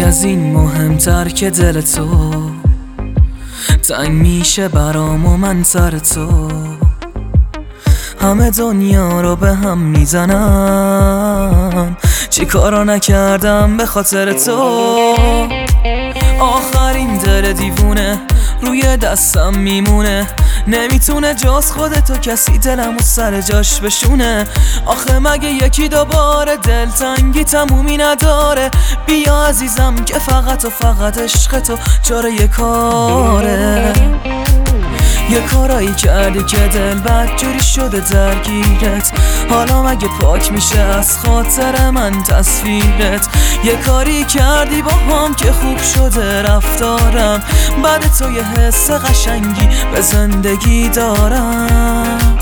از این مهمتر که دل تو تنگ میشه برام و من سر تو همه دنیا رو به هم میزنم چی کارا نکردم به خاطر تو آخرین دل دیوونه روی دستم میمونه نمیتونه جز خودتو کسی دلمو سر جاش بشونه آخه مگه یکی دوباره دلتنگی تمومی نداره بیا عزیزم که فقط و فقط عشق تو چاره یه کاره یه کارایی کردی که دل بدجوری شده درگیرت حالا مگه پاک میشه از خاطر من تصویرت یه کاری کردی با هم که خوب شده رفتارم بعد تو یه حس قشنگی به زندگی دارم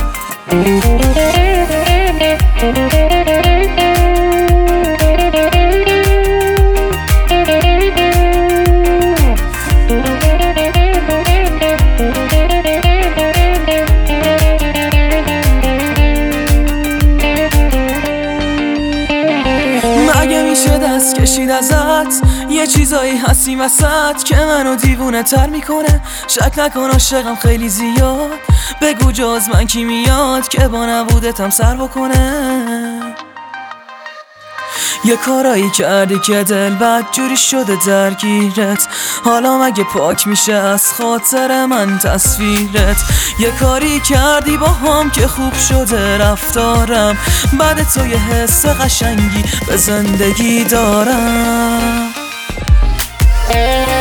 مگه میشه دست کشید ازت یه چیزایی هستی وسط که منو دیوونه تر میکنه شک نکن عاشقم خیلی زیاد بگو جز من کی میاد که با نبودتم سر بکنه یه کارایی کردی که دل بدجوری شده درگیرت حالا مگه پاک میشه از خاطر من تصویرت یه کاری کردی با هم که خوب شده رفتارم بعد تو یه حس قشنگی به زندگی دارم